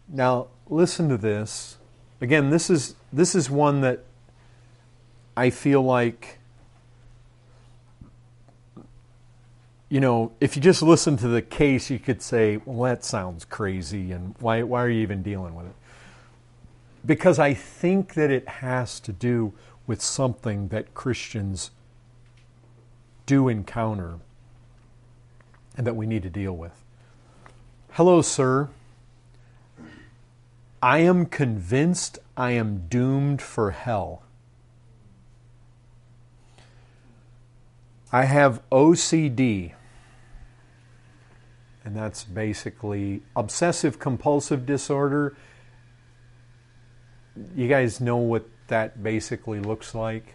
Now, listen to this. Again, this is one that I feel like, if you just listen to the case, you could say, well, that sounds crazy, and why are you even dealing with it? Because I think that it has to do with something that Christians do encounter and that we need to deal with. Hello, sir. I am convinced I am doomed for hell. I have OCD, and that's basically obsessive compulsive disorder. You guys know what that basically looks like?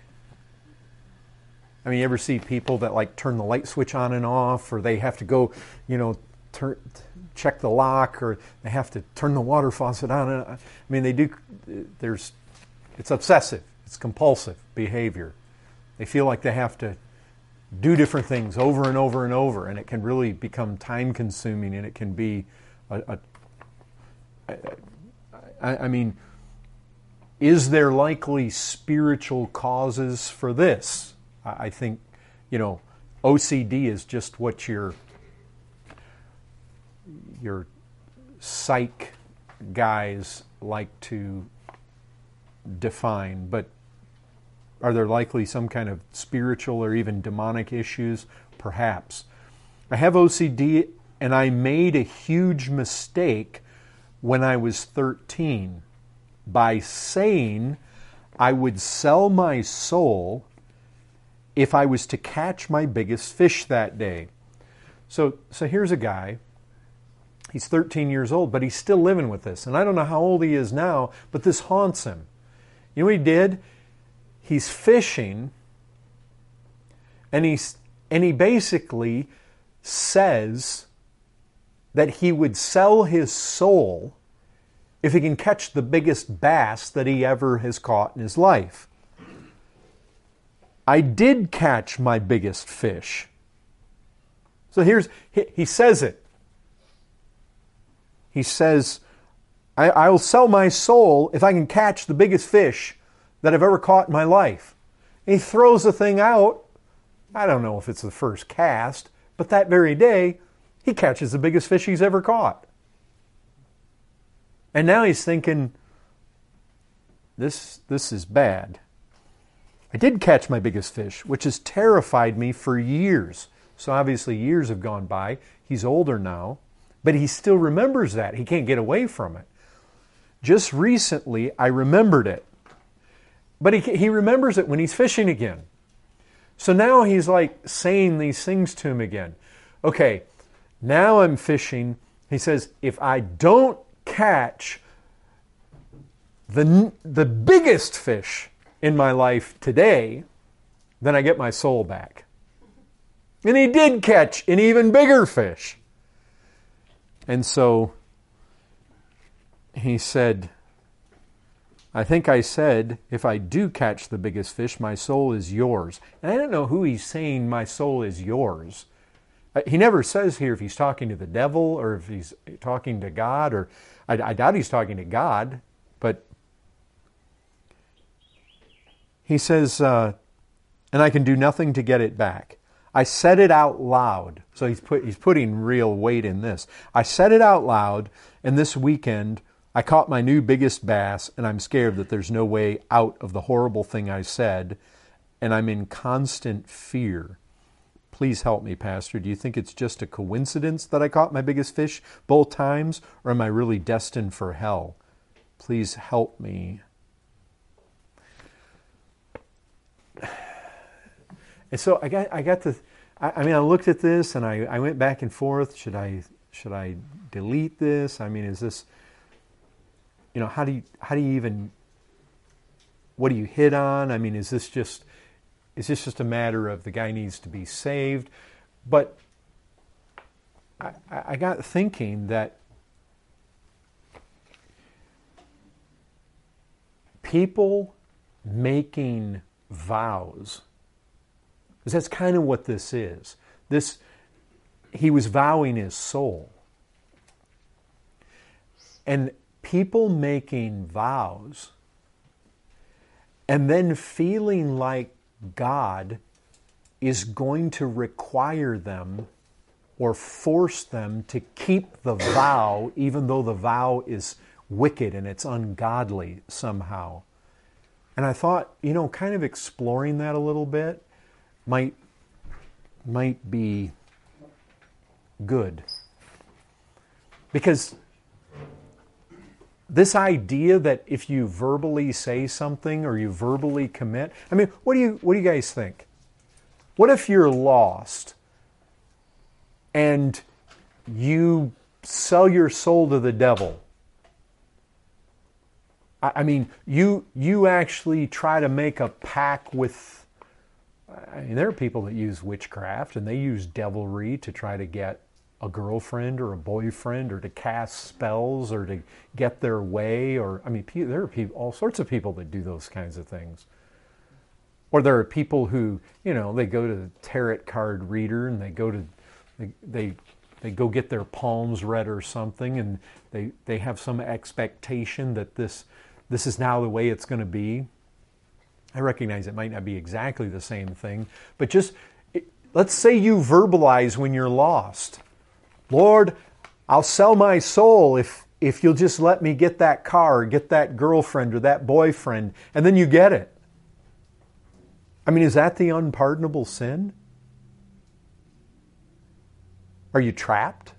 I mean, you ever see people that turn the light switch on and off, or they have to go, check the lock, or they have to turn the water faucet on? I mean, they do. It's obsessive. It's compulsive behavior. They feel like they have to do different things over and over and over, and it can really become time-consuming, and it can be I mean, is there likely spiritual causes for this? I think, OCD is just what your psych guys like to define, but are there likely some kind of spiritual or even demonic issues? Perhaps. I have OCD, and I made a huge mistake when I was 13 by saying I would sell my soul if I was to catch my biggest fish that day. So here's a guy. He's 13 years old, but he's still living with this. And I don't know how old he is now, but this haunts him. You know what he did? He's fishing, and he basically says that he would sell his soul if he can catch the biggest bass that he ever has caught in his life. I did catch my biggest fish. So he says it. He says, I'll sell my soul if I can catch the biggest fish that I've ever caught in my life. And he throws the thing out. I don't know if it's the first cast, but that very day, he catches the biggest fish he's ever caught. And now he's thinking, this is bad. I did catch my biggest fish, which has terrified me for years. So obviously years have gone by. He's older now, but he still remembers that. He can't get away from it. Just recently, I remembered it. But he remembers it when he's fishing again. So now he's saying these things to him again. Okay, now I'm fishing. He says, if I don't catch the biggest fish in my life today, then I get my soul back. And he did catch an even bigger fish. And so he said, I think I said, if I do catch the biggest fish, my soul is yours. And I don't know who he's saying my soul is yours. He never says here if he's talking to the devil or if he's talking to God, or I doubt he's talking to God, but he says, and I can do nothing to get it back. I said it out loud. So he's putting real weight in this. I said it out loud, and this weekend I caught my new biggest bass, and I'm scared that there's no way out of the horrible thing I said, and I'm in constant fear. Please help me, Pastor. Do you think it's just a coincidence that I caught my biggest fish both times, or am I really destined for hell? Please help me. And so I looked at this and I went back and forth. Should I delete this? I mean, is this, how do you even, what do you hit on? I mean, is this just a matter of the guy needs to be saved? But I got thinking that people making vows, because that's kind of what this is. He was vowing his soul. And people making vows and then feeling like God is going to require them or force them to keep the vow, even though the vow is wicked and it's ungodly somehow. And I thought, kind of exploring that a little bit might be good. Because this idea that if you verbally say something or you verbally commit, what do you guys think? What if you're lost and you sell your soul to the devil? You actually try to make a pact with... there are people that use witchcraft and they use devilry to try to get a girlfriend or a boyfriend or to cast spells or to get their way. Or there are all sorts of people that do those kinds of things. Or there are people who, they go to the tarot card reader and they go get their palms read or something, and they have some expectation that this is now the way it's going to be. I recognize it might not be exactly the same thing, but let's say you verbalize when you're lost. Lord, I'll sell my soul if you'll just let me get that car, or get that girlfriend or that boyfriend, and then you get it. Is that the unpardonable sin? Are you trapped?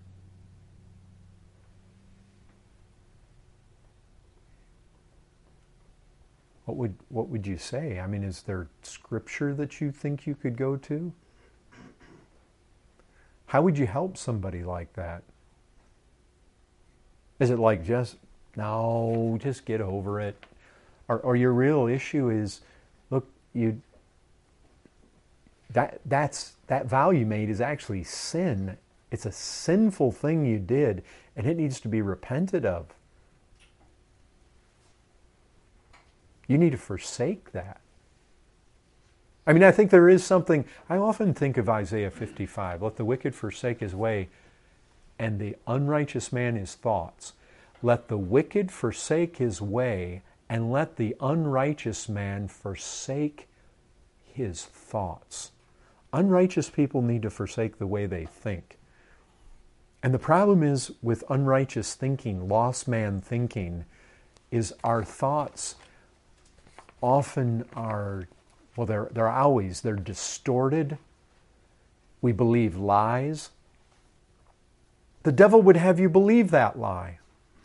What would you say? Is there scripture that you think you could go to? How would you help somebody like that? Is it like just get over it? Or your real issue is, look, that vow you made is actually sin. It's a sinful thing you did, and it needs to be repented of. You need to forsake that. I think there is something... I often think of Isaiah 55. Let the wicked forsake his way, and the unrighteous man his thoughts. Let the wicked forsake his way, and let the unrighteous man forsake his thoughts. Unrighteous people need to forsake the way they think. And the problem is with unrighteous thinking, lost man thinking, is our thoughts often are, they're distorted. We believe lies. The devil would have you believe that lie.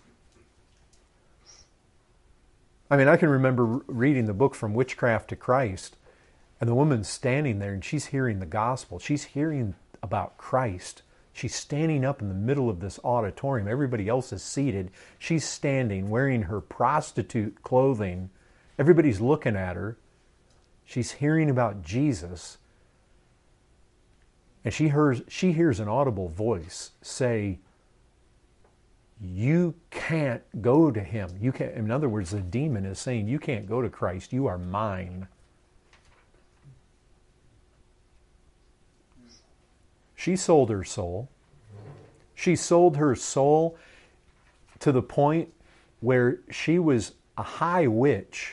I can remember reading the book From Witchcraft to Christ, and the woman's standing there and she's hearing the gospel. She's hearing about Christ. She's standing up in the middle of this auditorium. Everybody else is seated. She's standing, wearing her prostitute clothing. Everybody's looking at her. She's hearing about Jesus. And she hears an audible voice say, you can't go to him. You can't. In other words, the demon is saying, you can't go to Christ. You are mine. She sold her soul. She sold her soul to the point where she was a high witch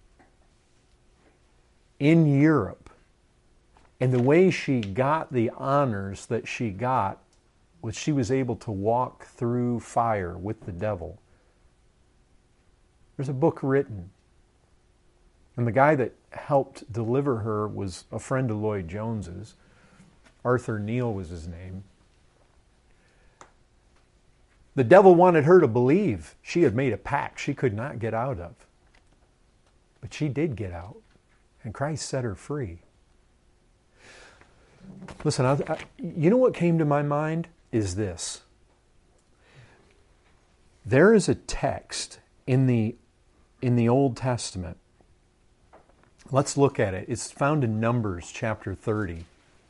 in Europe. And the way she got the honors that she got was she was able to walk through fire with the devil. There's a book written. And the guy that helped deliver her was a friend of Lloyd Jones's. Arthur Neal was his name. The devil wanted her to believe she had made a pact she could not get out of. But she did get out, and Christ set her free. Listen, you know what came to my mind is this. There is a text in the Old Testament. Let's look at it. It's found in Numbers chapter 30.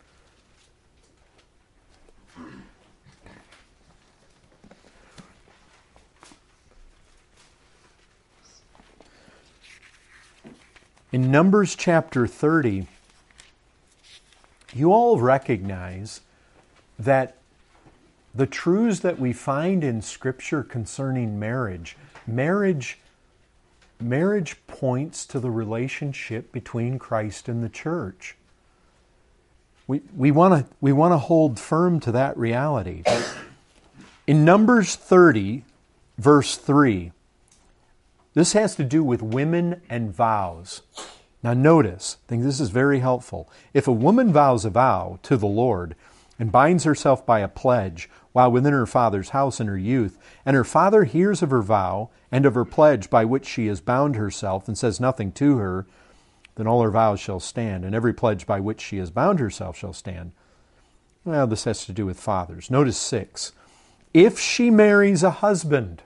In Numbers chapter 30, you all recognize that the truths that we find in Scripture concerning marriage, marriage points to the relationship between Christ and the church. We want to hold firm to that reality. In Numbers 30, verse 3, this has to do with women and vows. Now notice, I think this is very helpful. If a woman vows a vow to the Lord and binds herself by a pledge while within her father's house in her youth, and her father hears of her vow and of her pledge by which she has bound herself and says nothing to her, then all her vows shall stand, and every pledge by which she has bound herself shall stand. Well, this has to do with fathers. Notice 6. If she marries a husband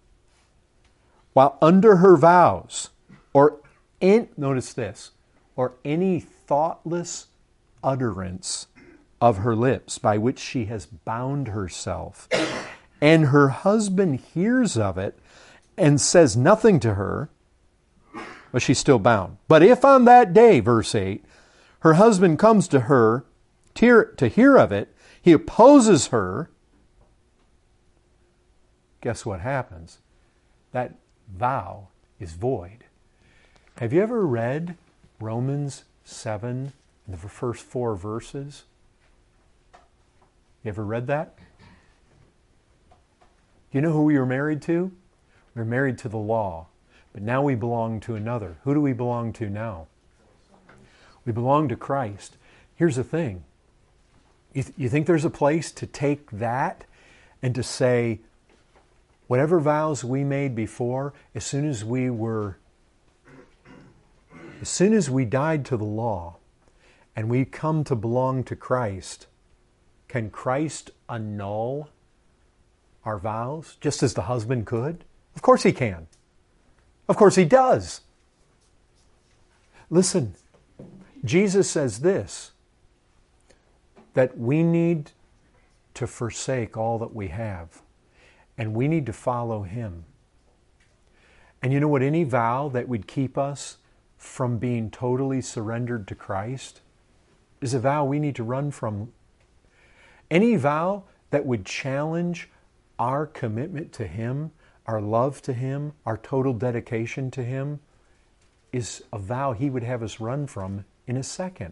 while under her vows, notice this, or any thoughtless utterance of her lips by which she has bound herself, and her husband hears of it and says nothing to her, but she's still bound. But if on that day, verse 8, her husband comes to her to hear of it, he opposes her, guess what happens? That vow is void. Have you ever read Romans 7, the first 4 verses? You ever read that? You know who we were married to? We were married to the law. But now we belong to another. Who do we belong to now? We belong to Christ. Here's the thing. You think there's a place to take that and to say, whatever vows we made before, as soon as we died to the law and we come to belong to Christ, can Christ annul our vows just as the husband could? Of course he can. Of course he does. Listen, Jesus says this, that we need to forsake all that we have, and we need to follow him. And you know what? Any vow that would keep us from being totally surrendered to Christ is a vow we need to run from. Any vow that would challenge our commitment to him, our love to him, our total dedication to him, is a vow he would have us run from in a second.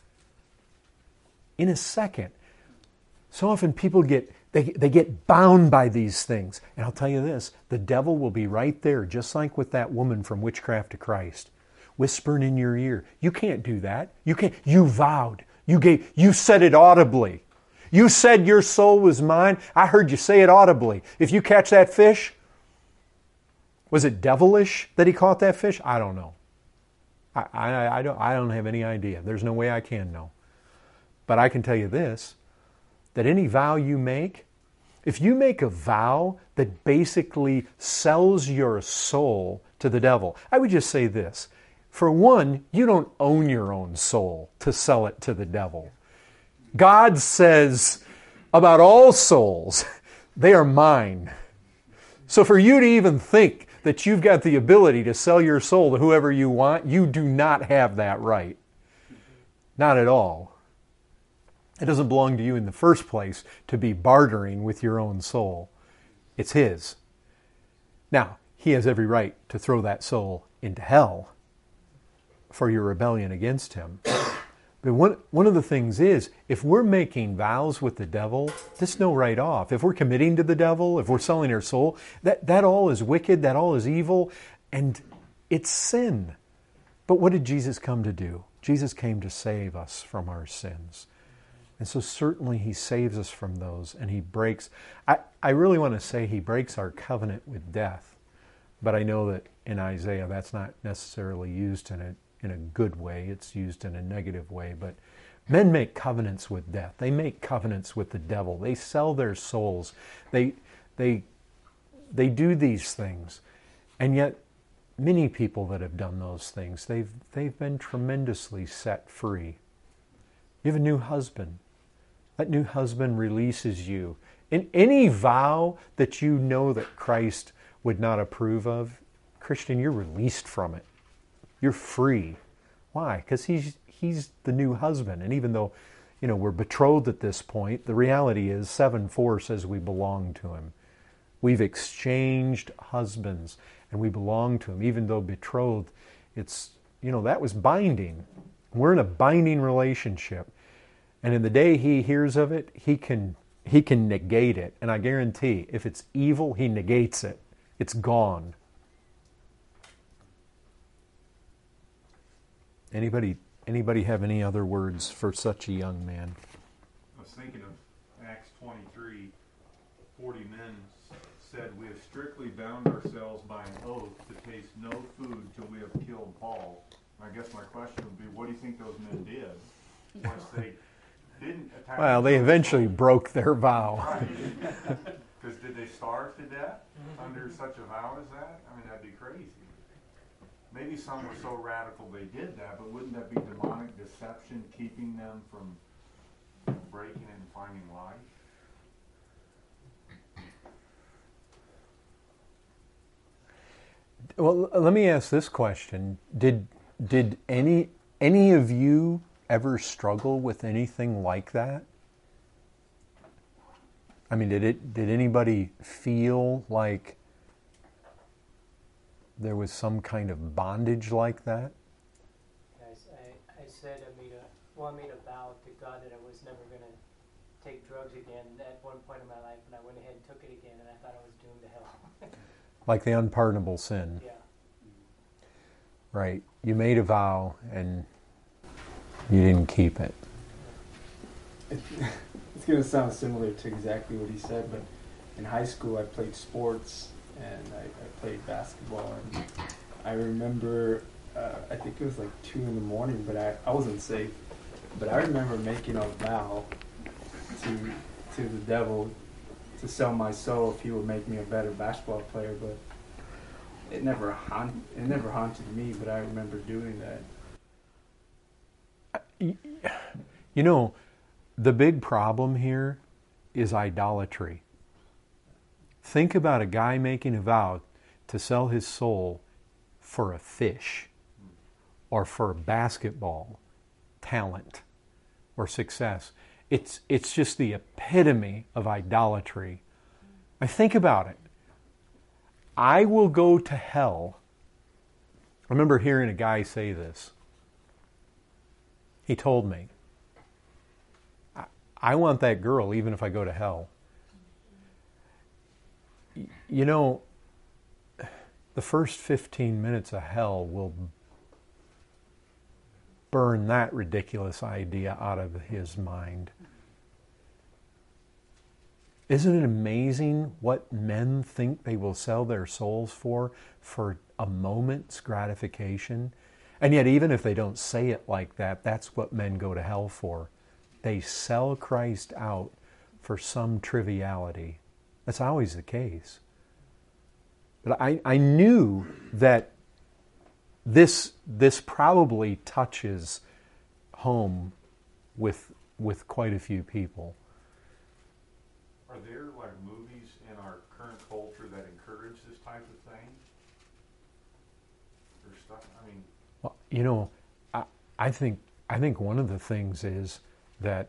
In a second. So often people get bound by these things. And I'll tell you this, the devil will be right there, just like with that woman from Witchcraft to Christ, whispering in your ear, you can't do that. You can't. You vowed. You said it audibly. You said your soul was mine. I heard you say it audibly. If you catch that fish, was it devilish that he caught that fish? I don't know. I don't have any idea. There's no way I can know. But I can tell you this, that any vow you make, if you make a vow that basically sells your soul to the devil, I would just say this. For one, you don't own your own soul to sell it to the devil. God says about all souls, they are mine. So for you to even think that you've got the ability to sell your soul to whoever you want, you do not have that right. Not at all. It doesn't belong to you in the first place to be bartering with your own soul. It's his. Now, he has every right to throw that soul into hell for your rebellion against him. But one of the things is, if we're making vows with the devil, there's no right off. If we're committing to the devil, if we're selling our soul, that all is wicked, that all is evil, and it's sin. But what did Jesus come to do? Jesus came to save us from our sins. And so certainly he saves us from those, and he breaks, I really want to say he breaks our covenant with death. But I know that in Isaiah that's not necessarily used in a good way. It's used in a negative way. But men make covenants with death. They make covenants with the devil. They sell their souls. They do these things. And yet many people that have done those things, they've been tremendously set free. You have a new husband. That new husband releases you. In any vow that you know that Christ would not approve of, Christian, you're released from it. You're free. Why? Because he's the new husband. And even though, we're betrothed at this point, the reality is 7:4 says we belong to him. We've exchanged husbands, and we belong to him, even though betrothed. It's, that was binding. We're in a binding relationship. And in the day he hears of it, he can negate it. And I guarantee, if it's evil, he negates it. It's gone. Anybody have any other words for such a young man? I was thinking of Acts 23, 40 men said, "We have strictly bound ourselves by an oath to taste no food till we have killed Paul." I guess my question would be, what do you think those men did once they didn't attack? Well, they eventually broke their vow. Because did they starve to death under such a vow as that? I mean, that'd be crazy. Maybe some were so radical they did that, but wouldn't that be demonic deception keeping them from breaking and finding life? Well, let me ask this question. Did any of you ever struggle with anything like that? I mean, did anybody feel like there was some kind of bondage like that? I said I made a vow to God that I was never going to take drugs again at one point in my life, and I went ahead and took it again, and I thought I was doomed to hell. Like the unpardonable sin. Yeah. Right. You made a vow and you didn't keep it. It's going to sound similar to exactly what he said, but in high school I played sports and I played basketball, and I remember, I think it was like 2 a.m, but I wasn't safe. But I remember making a vow to the devil to sell my soul if he would make me a better basketball player, but it never haunted me, but I remember doing that. The big problem here is idolatry. Think about a guy making a vow to sell his soul for a fish or for a basketball talent or success. It's just the epitome of idolatry. I think about it. I will go to hell. I remember hearing a guy say this. He told me, I want that girl even if I go to hell. The first 15 minutes of hell will burn that ridiculous idea out of his mind. Isn't it amazing what men think they will sell their souls for a moment's gratification? And yet, even if they don't say it like that, that's what men go to hell for. They sell Christ out for some triviality. That's always the case. But I knew that this probably touches home with quite a few people. Are there like movies in our current culture that encourage this type of thing? Or stuff? I mean, well, I think one of the things is that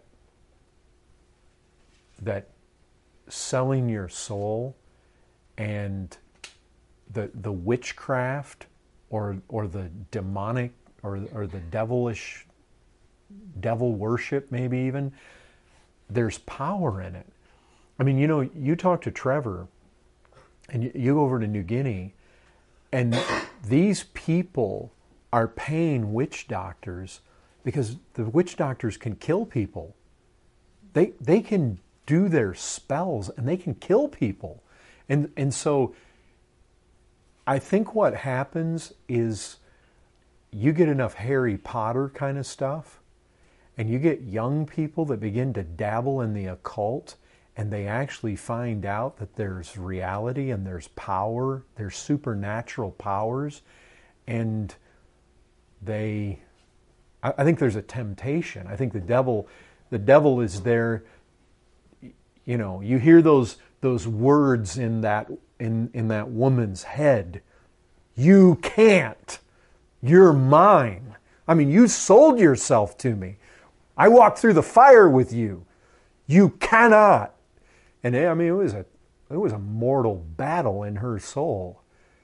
selling your soul and the witchcraft or the demonic or the devilish devil worship, maybe even, there's power in it. I mean, you talk to Trevor and you go over to New Guinea, and these people are paying witch doctors because the witch doctors can kill people. They can do their spells and they can kill people. And so I think what happens is you get enough Harry Potter kind of stuff, and you get young people that begin to dabble in the occult, and they actually find out that there's reality and there's power, there's supernatural powers, and I think there's a temptation. I think the devil is there. You hear those words in that woman's head. You can't. You're mine. I mean, you sold yourself to me. I walked through the fire with you. You cannot. And I mean, it was a mortal battle in her soul.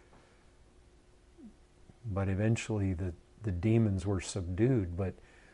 But eventually the demons were subdued. But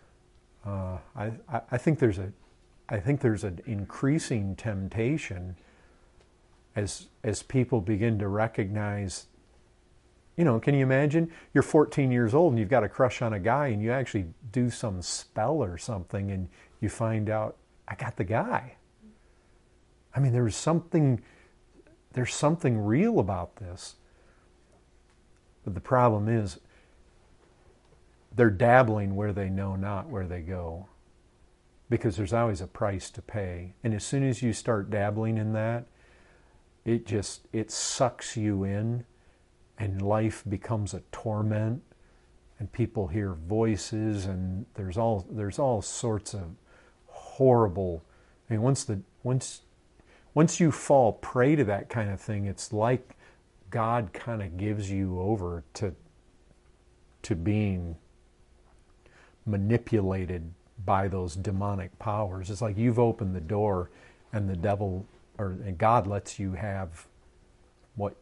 I think there's an increasing temptation as people begin to recognize. Can you imagine? You're 14 years old and you've got a crush on a guy, and you actually do some spell or something, and you find out, I got the guy. I mean, there's something real about this. But the problem is, they're dabbling where they know not where they go. Because there's always a price to pay. And as soon as you start dabbling in that, it sucks you in, and life becomes a torment, and people hear voices, and there's all sorts of horrible. I mean, once you fall prey to that kind of thing, it's like God kind of gives you over to being manipulated by those demonic powers. It's like you've opened the door, and the devil and God lets you have what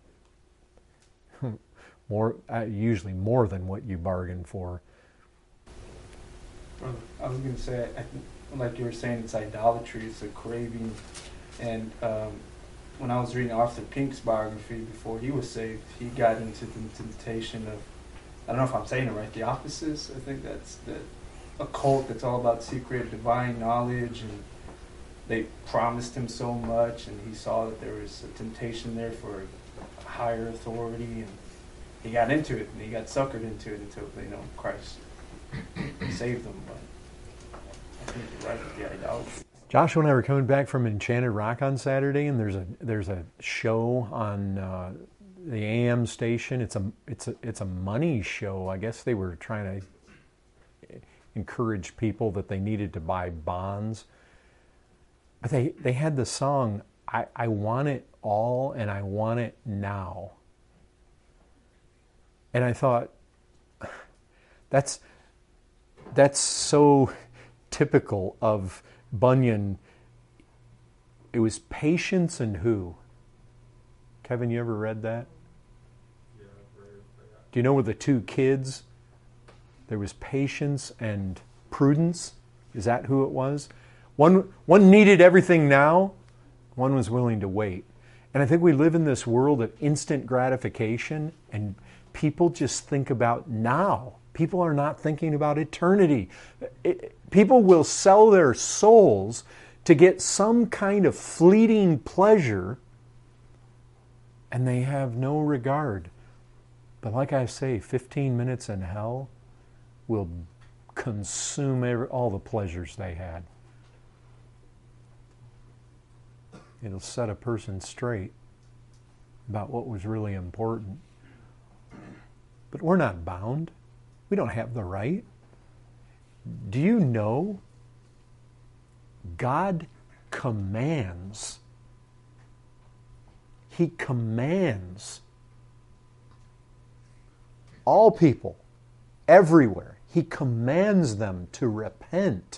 usually more than what you bargained for. I was going to say, I think, like you were saying, it's idolatry, it's a craving. And when I was reading Arthur Pink's biography before he was saved, he got into the temptation of, I don't know if I'm saying it right, the opposites. I think that's a cult that's all about secret divine knowledge, and they promised him so much, and he saw that there was a temptation there for a higher authority, and he got into it, and he got suckered into it until Christ saved him. But I think you're right with the idolatry. Joshua and I were coming back from Enchanted Rock on Saturday, and there's a show on the AM station. It's a money show. I guess they were trying to encourage people that they needed to buy bonds. But they had the song, I want it all and I want it now. And I thought, that's so typical of Bunyan. It was patience and who? Kevin, you ever read that? Yeah, I've read that. Do you know with the two kids, there was patience and prudence? Is that who it was? One needed everything now. One was willing to wait. And I think we live in this world of instant gratification, and people just think about now. People are not thinking about eternity. People will sell their souls to get some kind of fleeting pleasure, and they have no regard. But like I say, 15 minutes in hell will consume all the pleasures they had. It'll set a person straight about what was really important. But we're not bound. We don't have the right. Do you know God commands? He commands all people, everywhere. He commands them to repent.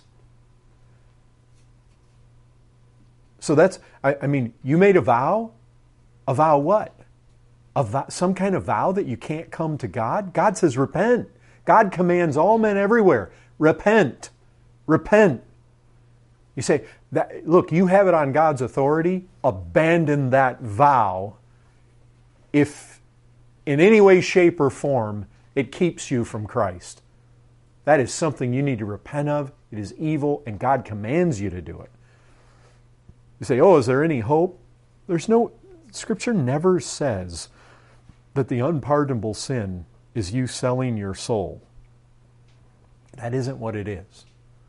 So that's, I mean, you made a vow? A vow what? Some kind of vow that you can't come to God? God says repent. God commands all men everywhere, repent. Repent. You say, look, you have it on God's authority. Abandon that vow if in any way, shape, or form it keeps you from Christ. That is something you need to repent of. It is evil, and God commands you to do it. You say, is there any hope? Scripture never says that the unpardonable sin is you selling your soul. That isn't what it is.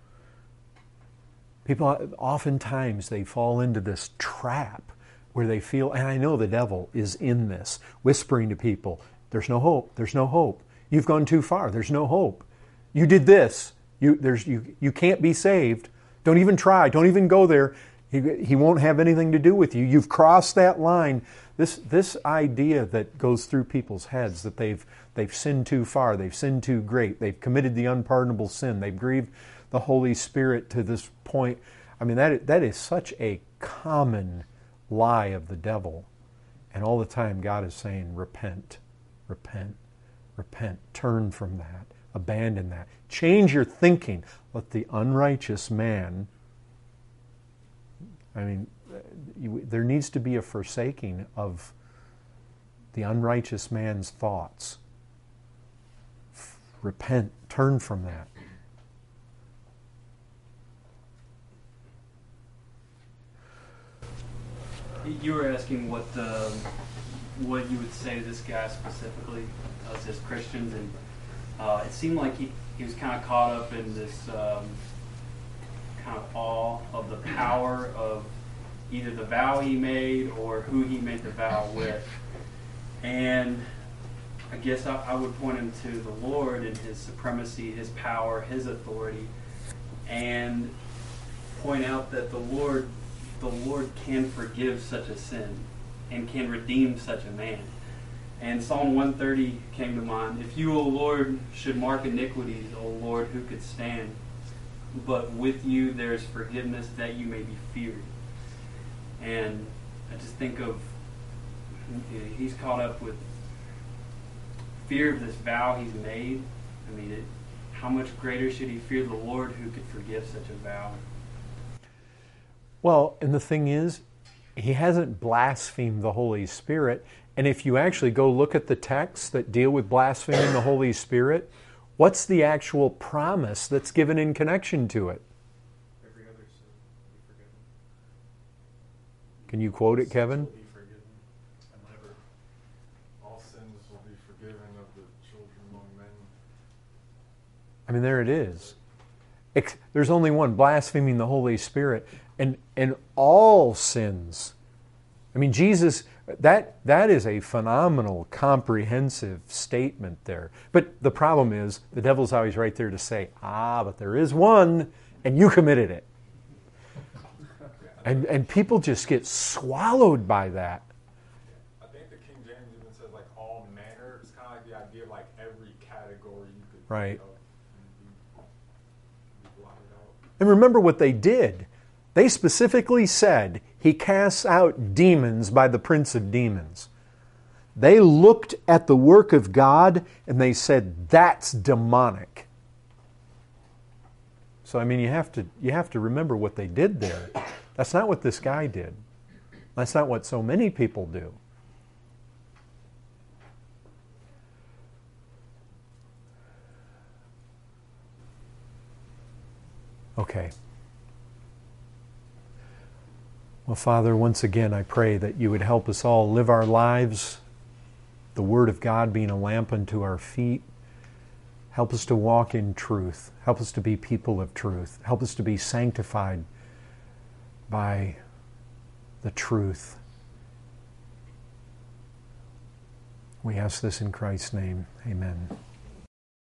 People, oftentimes, they fall into this trap where they feel, and I know the devil is in this, whispering to people, there's no hope, there's no hope. You've gone too far, there's no hope. You did this, you can't be saved. Don't even try, don't even go there. He won't have anything to do with you. You've crossed that line. This idea that goes through people's heads that they've sinned too far, they've sinned too great, they've committed the unpardonable sin, they've grieved the Holy Spirit to this point. I mean, that is such a common lie of the devil. And all the time God is saying, repent, repent, repent. Turn from that. Abandon that. Change your thinking. Let the unrighteous man, there needs to be a forsaking of the unrighteous man's thoughts. Repent. Turn from that. You were asking what you would say to this guy specifically, us as Christians, and it seemed like he was kind of caught up in this kind of awe of the power of either the vow he made or who he made the vow with. And I guess I would point him to the Lord and His supremacy, His power, His authority, and point out that the Lord can forgive such a sin and can redeem such a man. And Psalm 130 came to mind. If you, O Lord, should mark iniquities, O Lord, who could stand? But with you there is forgiveness that you may be feared. And I just think of, he's caught up with fear of this vow he's made. I mean, how much greater should he fear the Lord who could forgive such a vow? Well, and the thing is, he hasn't blasphemed the Holy Spirit. And if you actually go look at the texts that deal with blaspheming the Holy Spirit, what's the actual promise that's given in connection to it? Every other sin will be forgiven. Can you quote it, Kevin? Will be forgiven, and never. All sins will be forgiven of the children among men. I mean, there it is. There's only one, blaspheming the Holy Spirit. And all sins. I mean, Jesus, that is a phenomenal, comprehensive statement there. But the problem is, the devil's always right there to say, but there is one, and you committed it. And people just get swallowed by that. I think the King James even says like all manner. It's kind of like the idea of like every category you could Right. think of and be blotted out. And remember what they did. They specifically said, he casts out demons by the prince of demons. They looked at the work of God and they said, that's demonic. So, I mean, you have to remember what they did there. That's not what this guy did. That's not what so many people do. Okay. Well, Father, once again, I pray that you would help us all live our lives, the Word of God being a lamp unto our feet. Help us to walk in truth. Help us to be people of truth. Help us to be sanctified by the truth. We ask this in Christ's name. Amen.